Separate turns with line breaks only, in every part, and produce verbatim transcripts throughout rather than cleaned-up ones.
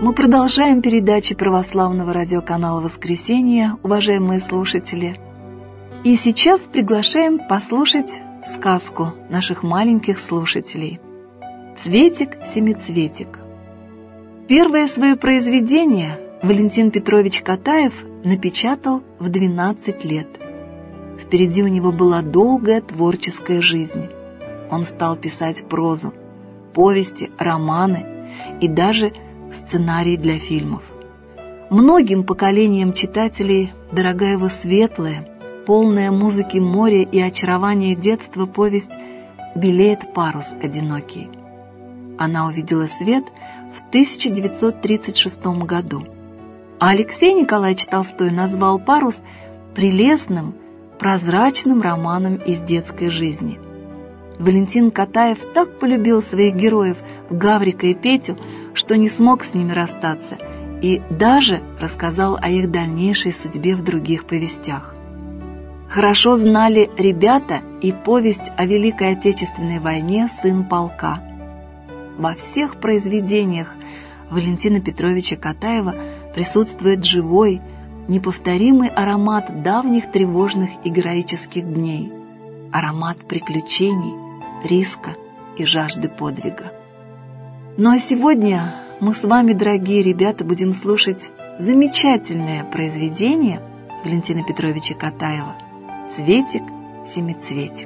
Мы продолжаем передачи православного радиоканала «Воскресенье», уважаемые слушатели. И сейчас приглашаем послушать сказку наших маленьких слушателей «Цветик-семицветик». Первое свое произведение Валентин Петрович Катаев напечатал в двенадцать лет. Впереди у него была долгая творческая жизнь. Он стал писать прозу, повести, романы и даже сценарий для фильмов. Многим поколениям читателей дорога его светлая, полная музыки моря и очарования детства повесть «Белеет парус одинокий». Она увидела свет в тысяча девятьсот тридцать шестом году. А Алексей Николаевич Толстой назвал «Парус» прелестным, прозрачным романом из детской жизни. Валентин Катаев так полюбил своих героев Гаврика и Петю, что не смог с ними расстаться и даже рассказал о их дальнейшей судьбе в других повестях. Хорошо знали ребята и повесть о Великой Отечественной войне «Сын полка». Во всех произведениях Валентина Петровича Катаева присутствует живой, неповторимый аромат давних тревожных и героических дней, аромат приключений, риска и жажды подвига. Ну а сегодня мы с вами, дорогие ребята, будем слушать замечательное произведение Валентина Петровича Катаева «Цветик-семицветик».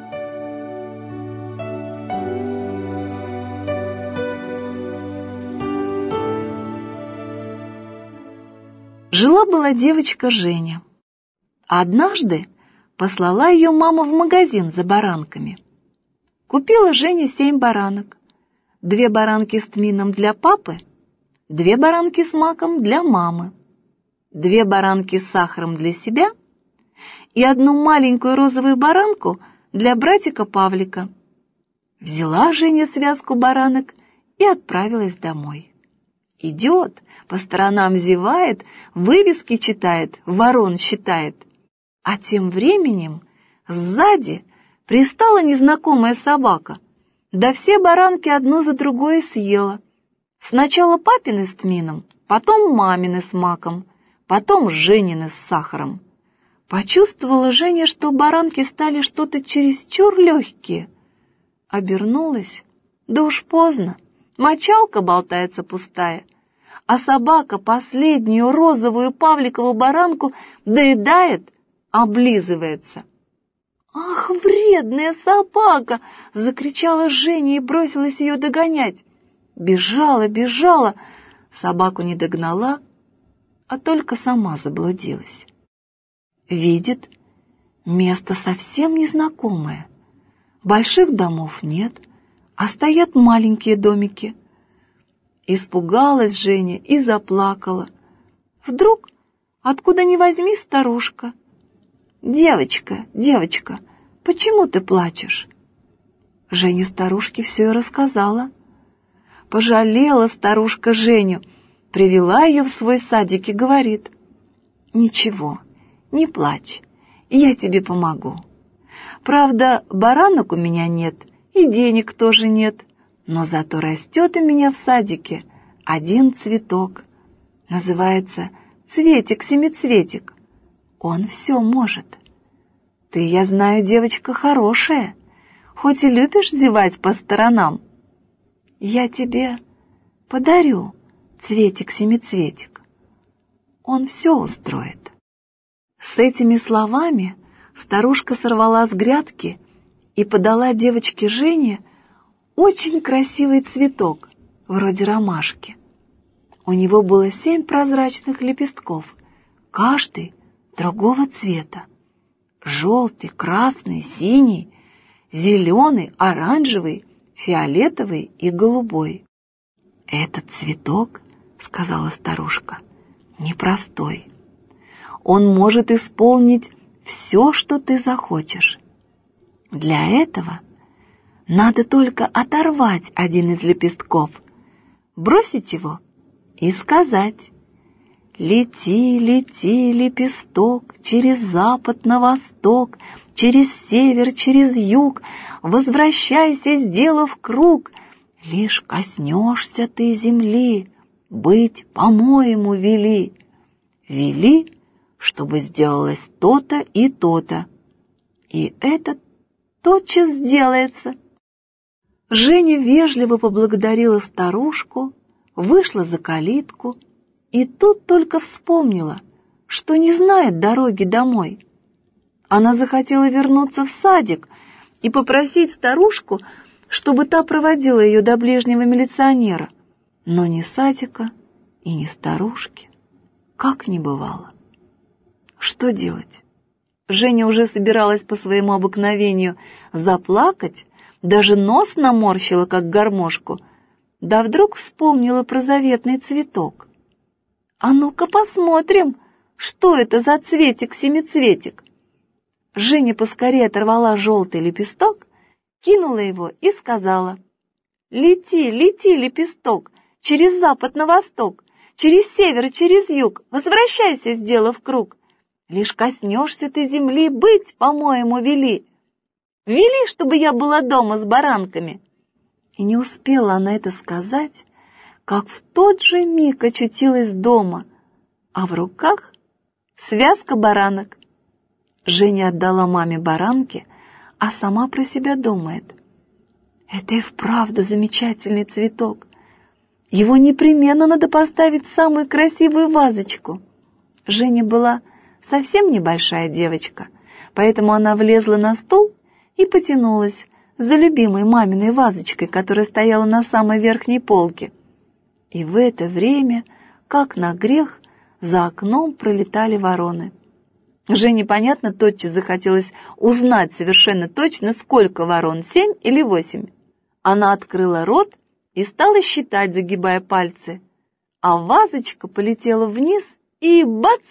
Жила-была девочка Женя, а однажды послала ее мама в магазин за баранками. Купила Женя семь баранок. Две баранки с тмином для папы, две баранки с маком для мамы, две баранки с сахаром для себя и одну маленькую розовую баранку для братика Павлика. Взяла Женя связку баранок и отправилась домой. Идет, по сторонам зевает, вывески читает, ворон считает. А тем временем сзади пристала незнакомая собака, да все баранки одну за другой съела. Сначала папины с тмином, потом мамины с маком, потом Женины с сахаром. Почувствовала Женя, что баранки стали что-то чересчур легкие. Обернулась, да уж поздно, мочалка болтается пустая, а собака последнюю розовую Павликову баранку доедает, облизывается. «Ах, вредная собака!» — закричала Женя и бросилась ее догонять. Бежала, бежала, собаку не догнала, а только сама заблудилась. Видит, место совсем незнакомое. Больших домов нет, а стоят маленькие домики. Испугалась Женя и заплакала. Вдруг, откуда ни возьми, старушка: «Девочка, девочка, почему ты плачешь?» Женя старушке все и рассказала. Пожалела старушка Женю, привела ее в свой садик и говорит: «Ничего, не плачь, я тебе помогу. Правда, баранок у меня нет и денег тоже нет, но зато растет у меня в садике один цветок. Называется цветик-семицветик. Он все может. Ты, я знаю, девочка хорошая, хоть и любишь зевать по сторонам. Я тебе подарю цветик-семицветик. Он все устроит». С этими словами старушка сорвала с грядки и подала девочке Жене очень красивый цветок, вроде ромашки. У него было семь прозрачных лепестков, каждый другого цвета: желтый, красный, синий, зеленый, оранжевый, фиолетовый и голубой. «Этот цветок, — сказала старушка, — непростой. Он может исполнить все, что ты захочешь. Для этого надо только оторвать один из лепестков, бросить его и сказать: «Лети, лети, лепесток, через запад на восток, через север, через юг, возвращайся, сделав круг. Лишь коснешься ты земли, быть, по-моему, вели. Вели, чтобы сделалось то-то и то-то. И это тотчас сделается. Женя вежливо поблагодарила старушку, вышла за калитку и тут только вспомнила, что не знает дороги домой. Она захотела вернуться в садик и попросить старушку, чтобы та проводила ее до ближнего милиционера, но ни садика и ни старушки как не бывало. Что делать? Женя уже собиралась по своему обыкновению заплакать, даже нос наморщила, как гармошку, да вдруг вспомнила про заветный цветок. «А ну-ка посмотрим, что это за цветик-семицветик!» Женя поскорее оторвала желтый лепесток, кинула его и сказала: «Лети, лети, лепесток, через запад на восток, через север, через юг, возвращайся, сделав круг. Лишь коснешься ты земли, быть, по-моему, вели. Вели, чтобы я была дома с баранками». И не успела она это сказать, как в тот же миг очутилась дома, а в руках связка баранок. Женя отдала маме баранки, а сама про себя думает: это и вправду замечательный цветок. Его непременно надо поставить в самую красивую вазочку. Женя была совсем небольшая девочка, поэтому она влезла на стул и потянулась за любимой маминой вазочкой, которая стояла на самой верхней полке. И в это время, как на грех, за окном пролетали вороны. Жене, понятно, тотчас захотелось узнать совершенно точно, сколько ворон, семь или восемь. Она открыла рот и стала считать, загибая пальцы, а вазочка полетела вниз и, бац,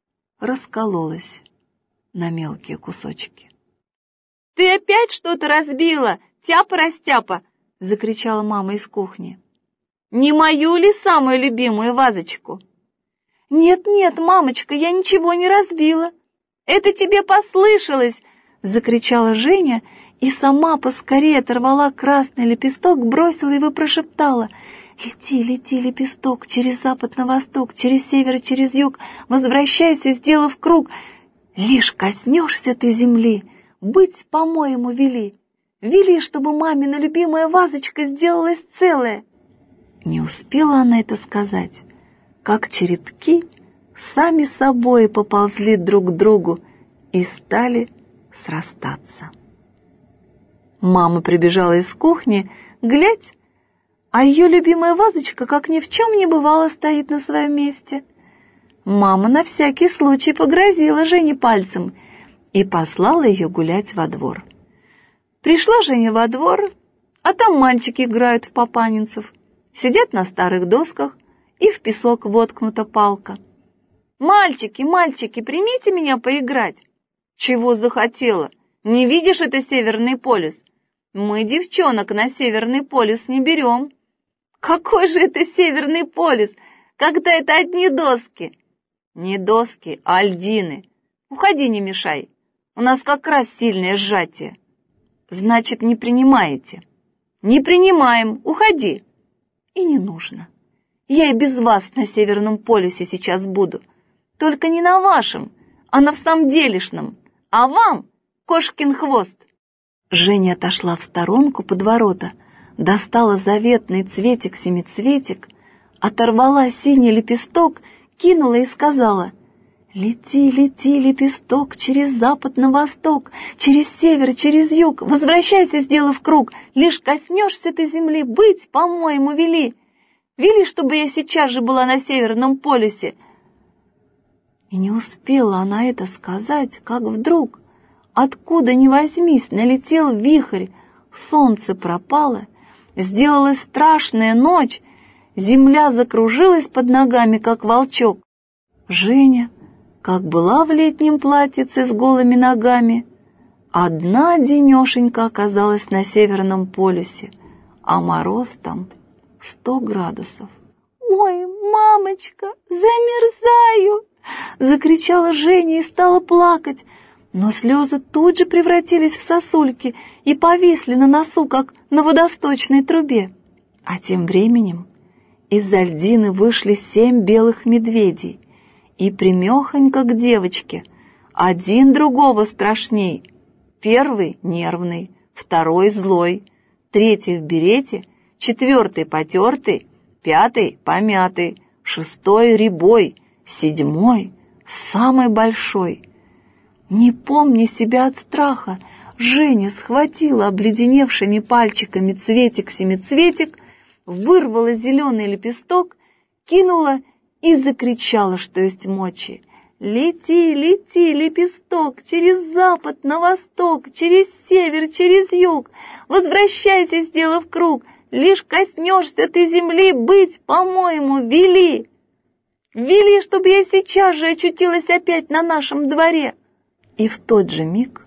раскололась на мелкие кусочки. «Ты опять что-то разбила, тяпа-растяпа!» — закричала мама из кухни. «Не мою ли самую любимую вазочку?» «Нет-нет, мамочка, я ничего не разбила. Это тебе послышалось!» — закричала Женя и сама поскорее оторвала красный лепесток, бросила его и прошептала: «Лети, лети, лепесток, через запад на восток, через север, через юг, возвращайся, сделав круг. Лишь коснешься ты земли, быть, по-моему, вели. Вели, чтобы мамина любимая вазочка сделалась целая». Не успела она это сказать, как черепки сами собой поползли друг к другу и стали срастаться. Мама прибежала из кухни, глядь, а ее любимая вазочка, как ни в чем не бывало, стоит на своем месте. Мама на всякий случай погрозила Жене пальцем и послала ее гулять во двор. Пришла Женя во двор, а там мальчики играют в папанинцев, сидят на старых досках, и в песок воткнута палка. «Мальчики, мальчики, примите меня поиграть!» «Чего захотела? Не видишь, это Северный полюс? Мы девчонок на Северный полюс не берем». «Какой же это Северный полюс, когда это одни доски?» «Не доски, а льдины. Уходи, не мешай. У нас как раз сильное сжатие». «Значит, не принимаете?» «Не принимаем, уходи». «И не нужно. Я и без вас на Северном полюсе сейчас буду. Только не на вашем, а на всамделишном. А вам кошкин хвост». Женя отошла в сторонку под ворота, достала заветный цветик-семицветик, оторвала синий лепесток, кинула и сказала: «Лети, лети, лепесток, через запад на восток, через север, через юг, возвращайся, сделав круг. Лишь коснешься ты земли, быть, по-моему, вели. Вели, чтобы я сейчас же была на Северном полюсе». И не успела она это сказать, как вдруг, откуда ни возьмись, налетел вихрь, солнце пропало, сделалась страшная ночь, земля закружилась под ногами, как волчок. Женя, как была в летнем платьице с голыми ногами, одна денешенька оказалась на Северном полюсе, а мороз там сто градусов. «Ой, мамочка, замерзаю!» — закричала Женя и стала плакать, но слезы тут же превратились в сосульки и повисли на носу, как на водосточной трубе. А тем временем Из-за льдины вышли семь белых медведей, и примехонько к девочке, один другого страшней. Первый нервный, второй злой, третий в берете, четвертый потертый, пятый помятый, шестой рябой, седьмой самый большой. Не помня себя от страха, Женя схватила обледеневшими пальчиками цветик-семицветик, вырвала зеленый лепесток, кинула и закричала, что есть мочи: «Лети, лети, лепесток, через запад на восток, через север, через юг, возвращайся, сделав круг, лишь коснешься ты земли, быть, по-моему, вели! Вели, чтобы я сейчас же очутилась опять на нашем дворе!» И в тот же миг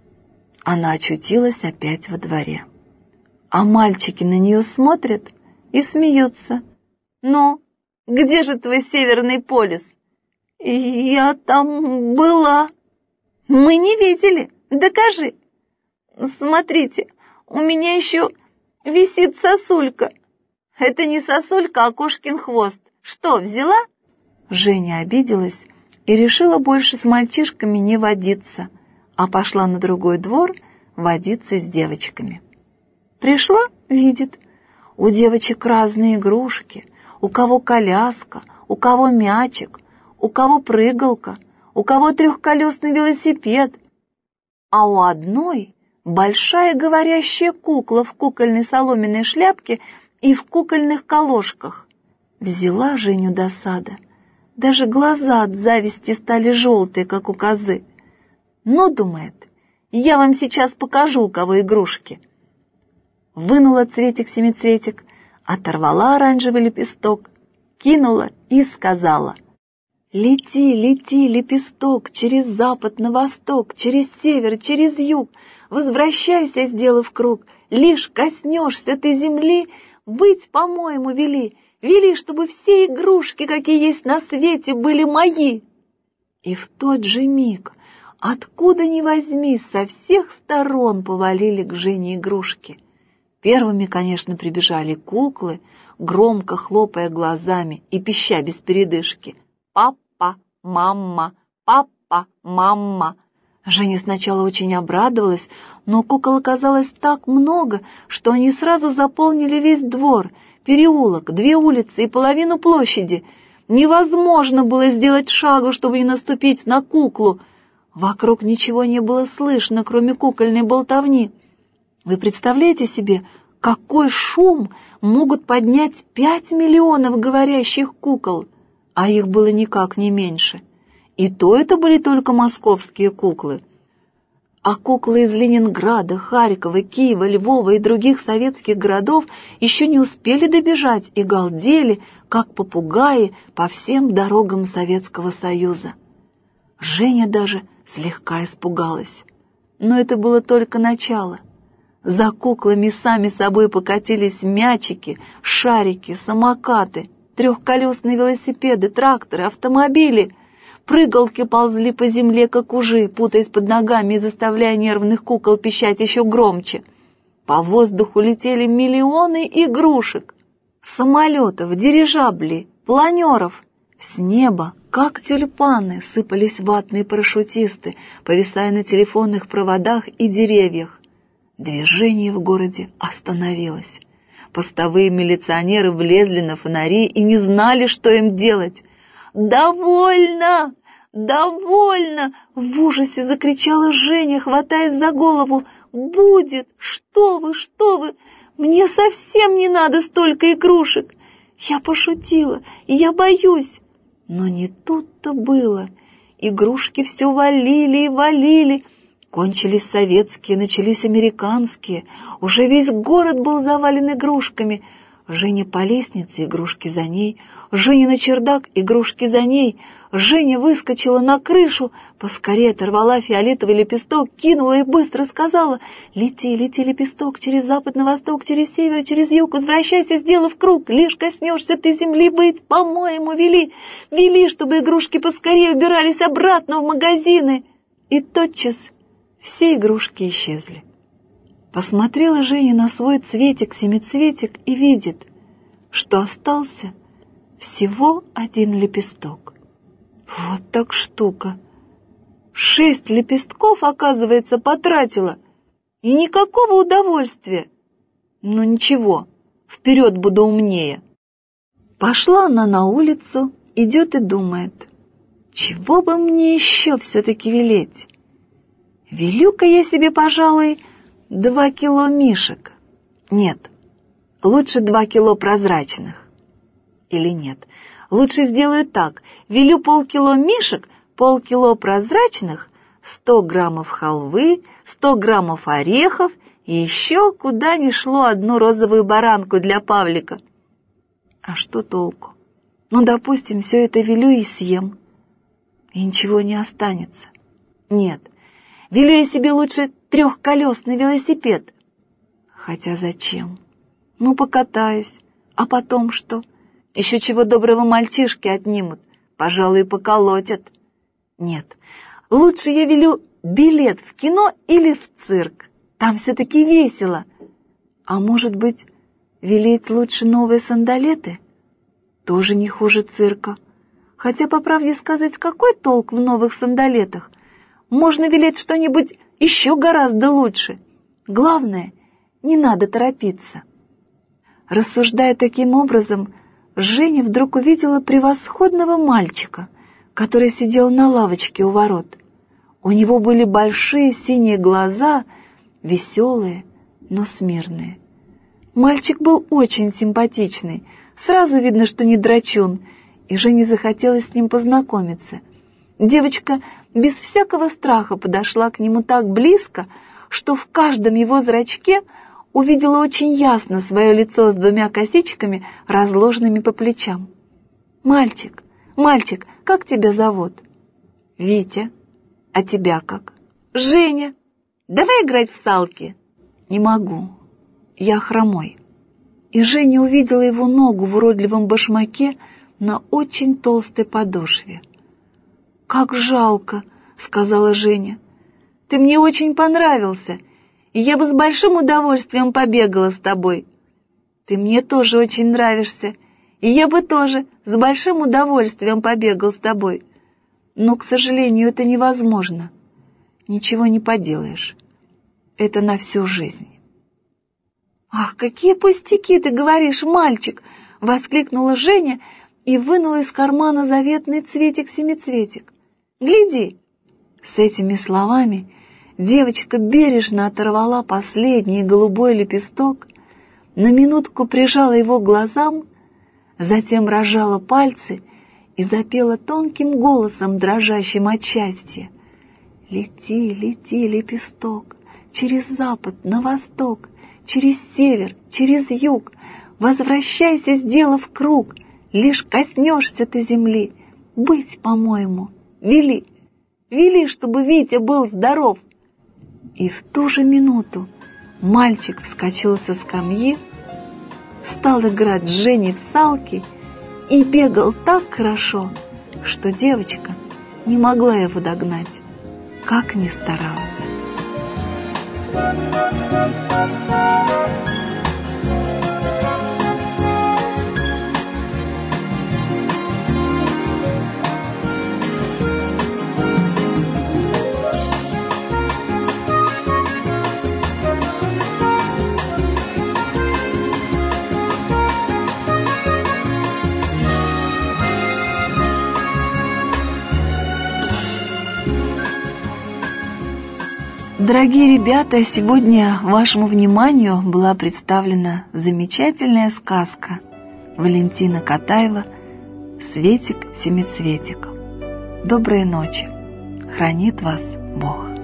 она очутилась опять во дворе. А мальчики на нее смотрят и смеются. «Ну, где же твой Северный полюс?» «Я там была». «Мы не видели. Докажи». «Смотрите, у меня еще висит сосулька». «Это не сосулька, а кошкин хвост. Что, взяла?» Женя обиделась и решила больше с мальчишками не водиться, а пошла на другой двор водиться с девочками. Пришла, видит, у девочек разные игрушки, у кого коляска, у кого мячик, у кого прыгалка, у кого трехколесный велосипед, а у одной большая говорящая кукла в кукольной соломенной шляпке и в кукольных колошках. Взяла Женю досада, даже глаза от зависти стали желтые, как у козы. Ну, думает, я вам сейчас покажу, у кого игрушки. Вынула цветик-семицветик, оторвала оранжевый лепесток, кинула и сказала: «Лети, лети, лепесток, через запад на восток, через север, через юг, возвращайся, сделав круг, лишь коснешься ты земли, быть, по-моему, вели, вели, чтобы все игрушки, какие есть на свете, были мои». И в тот же миг, откуда ни возьми, со всех сторон повалили к Жене игрушки. Первыми, конечно, прибежали куклы, громко хлопая глазами и пища без передышки: «Папа, мама, папа, мама». Женя сначала очень обрадовалась, но кукол оказалось так много, что они сразу заполнили весь двор, переулок, две улицы и половину площади. Невозможно было сделать шагу, чтобы не наступить на куклу. Вокруг ничего не было слышно, кроме кукольной болтовни. Вы представляете себе, какой шум могут поднять пять миллионов говорящих кукол? А их было никак не меньше. И то это были только московские куклы. А куклы из Ленинграда, Харькова, Киева, Львова и других советских городов еще не успели добежать и галдели, как попугаи, по всем дорогам Советского Союза. Женя даже слегка испугалась. Но это было только начало. За куклами сами собой покатились мячики, шарики, самокаты, трехколесные велосипеды, тракторы, автомобили. Прыгалки ползли по земле, как ужи, путаясь под ногами и заставляя нервных кукол пищать еще громче. По воздуху летели миллионы игрушек, самолетов, дирижаблей, планеров. С неба, как тюльпаны, сыпались ватные парашютисты, повисая на телефонных проводах и деревьях. Движение в городе остановилось. Постовые милиционеры влезли на фонари и не знали, что им делать. «Довольно! Довольно!» — в ужасе закричала Женя, хватаясь за голову. «Будет! Что вы, что вы! Мне совсем не надо столько игрушек! Я пошутила, и я боюсь!» Но не тут-то было. Игрушки все валили и валили. Кончились советские, начались американские. Уже весь город был завален игрушками. Женя по лестнице, игрушки за ней. Женя на чердак, игрушки за ней. Женя выскочила на крышу, поскорее оторвала фиолетовый лепесток, кинула и быстро сказала: «Лети, лети, лепесток, через запад на восток, через север, через юг, возвращайся, сделав круг, лишь коснешься ты земли, быть, по-моему, вели, вели, чтобы игрушки поскорее убирались обратно в магазины». И тотчас все игрушки исчезли. Посмотрела Женя на свой цветик-семицветик и видит, что остался всего один лепесток. Вот так штука. Шесть лепестков, оказывается, потратила, и никакого удовольствия. Ну ничего, вперед буду умнее. Пошла она на улицу, идет и думает, чего бы мне еще все-таки велеть? Велю-ка я себе, пожалуй, два кило мишек. Нет, лучше два кило прозрачных. Или нет, лучше сделаю так, велю полкило мишек, полкило прозрачных, сто граммов халвы, сто граммов орехов и еще куда ни шло одну розовую баранку для Павлика. А что толку? Ну, допустим, все это велю и съем, и ничего не останется. Нет, велю я себе лучше трехколесный велосипед. Хотя зачем? Ну, покатаюсь, а потом что? Еще чего доброго мальчишки отнимут, пожалуй, поколотят. Нет, лучше я велю билет в кино или в цирк. Там все-таки весело. А может быть, велеть лучше новые сандалеты? Тоже не хуже цирка. Хотя, по правде сказать, какой толк в новых сандалетах? Можно велеть что-нибудь еще гораздо лучше. Главное, не надо торопиться. Рассуждая таким образом, Женя вдруг увидела превосходного мальчика, который сидел на лавочке у ворот. У него были большие синие глаза, веселые, но смирные. Мальчик был очень симпатичный, сразу видно, что не драчун, и Жене захотелось с ним познакомиться. Девочка без всякого страха подошла к нему так близко, что в каждом его зрачке увидела очень ясно свое лицо с двумя косичками, разложенными по плечам. «Мальчик, мальчик, как тебя зовут?» «Витя. А тебя как?» «Женя. Давай играть в салки». «Не могу. Я хромой». И Женя увидела его ногу в уродливом башмаке на очень толстой подошве. «Как жалко», — сказала Женя. «Ты мне очень понравился, и я бы с большим удовольствием побегала с тобой. Ты мне тоже очень нравишься, и я бы тоже с большим удовольствием побегал с тобой. Но, к сожалению, это невозможно. Ничего не поделаешь. Это на всю жизнь». «Ах, какие пустяки ты говоришь, мальчик!» — воскликнула Женя и вынула из кармана заветный цветик-семицветик. «Гляди!» С этими словами девочка бережно оторвала последний голубой лепесток, на минутку прижала его к глазам, затем разжала пальцы и запела тонким голосом, дрожащим от счастья. «Лети, лети, лепесток, через запад на восток, через север, через юг, возвращайся, сделав круг, лишь коснешься ты земли. Быть, по-моему, вели, вели, чтобы Витя был здоров». И в ту же минуту мальчик вскочил со скамьи, стал играть с Женей в салки и бегал так хорошо, что девочка не могла его догнать, как ни старалась. Дорогие ребята, сегодня вашему вниманию была представлена замечательная сказка Валентина Катаева «Светик-семицветик». Доброй ночи! Хранит вас Бог!